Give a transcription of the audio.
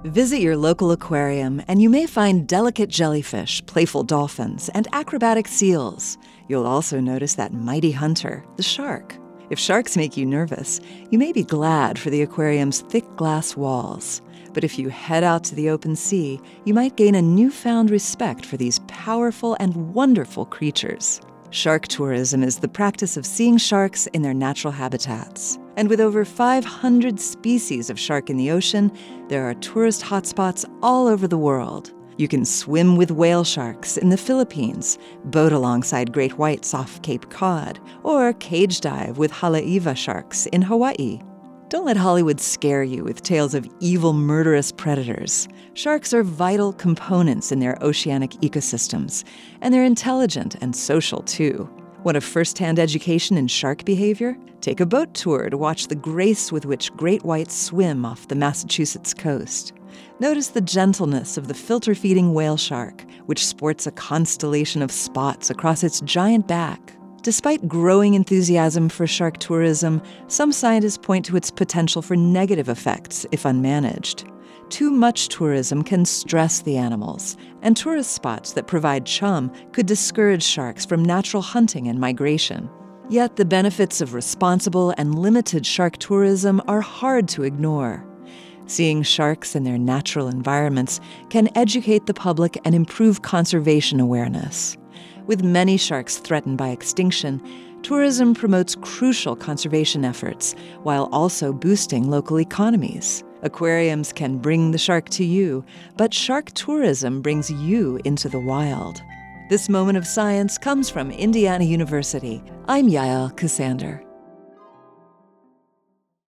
Visit your local aquarium and you may find delicate jellyfish, playful dolphins, and acrobatic seals. You'll also notice that mighty hunter, the shark. If sharks make you nervous, you may be glad for the aquarium's thick glass walls. But if you head out to the open sea, you might gain a newfound respect for these powerful and wonderful creatures. Shark tourism is the practice of seeing sharks in their natural habitats. And with over 500 species of shark in the ocean, there are tourist hotspots all over the world. You can swim with whale sharks in the Philippines, boat alongside great whites off Cape Cod, or cage dive with Haleiwa sharks in Hawaii. Don't let Hollywood scare you with tales of evil, murderous predators. Sharks are vital components in their oceanic ecosystems, and they're intelligent and social too. Want a first-hand education in shark behavior? Take a boat tour to watch the grace with which great whites swim off the Massachusetts coast. Notice the gentleness of the filter-feeding whale shark, which sports a constellation of spots across its giant back. Despite growing enthusiasm for shark tourism, some scientists point to its potential for negative effects if unmanaged. Too much tourism can stress the animals, and tourist spots that provide chum could discourage sharks from natural hunting and migration. Yet the benefits of responsible and limited shark tourism are hard to ignore. Seeing sharks in their natural environments can educate the public and improve conservation awareness. With many sharks threatened by extinction, tourism promotes crucial conservation efforts while also boosting local economies. Aquariums can bring the shark to you, but shark tourism brings you into the wild. This moment of science comes from Indiana University. I'm Yael Ksander.